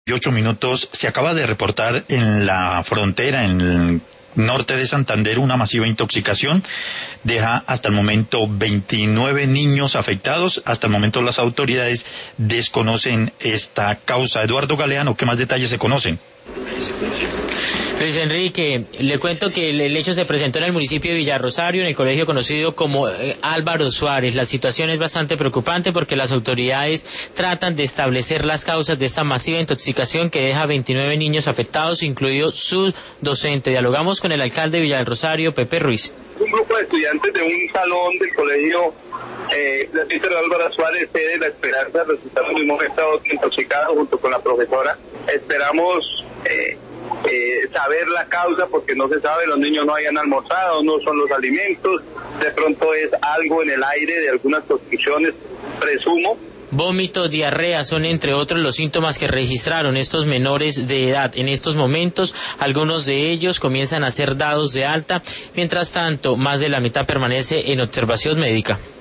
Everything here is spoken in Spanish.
8 minutos, se acaba de reportar en la frontera, en el norte de Santander, una masiva intoxicación. Deja hasta el momento 29 niños afectados. Hasta el momento las autoridades desconocen esta causa. Eduardo Galeano, ¿qué más detalles se conocen? Luis Enrique, le cuento que el hecho se presentó en el municipio de Villarrosario, en el colegio conocido como Álvaro Suárez. La situación es bastante preocupante porque las autoridades tratan de establecer las causas de esta masiva intoxicación que deja 29 niños afectados, incluido su docente. Dialogamos con el alcalde de Villarrosario, Pepe Ruiz. Un grupo de estudiantes de un salón del colegio de Álvaro Suárez, sede de La Esperanza, resultaron en un estado intoxicado junto con la profesora. Esperamos saber la causa porque no se sabe, los niños no hayan almorzado, no son los alimentos, de pronto es algo en el aire de algunas construcciones, presumo. Vómito, diarrea son entre otros los síntomas que registraron estos menores de edad. En estos momentos, algunos de ellos comienzan a ser dados de alta. Mientras tanto, más de la mitad permanece en observación médica.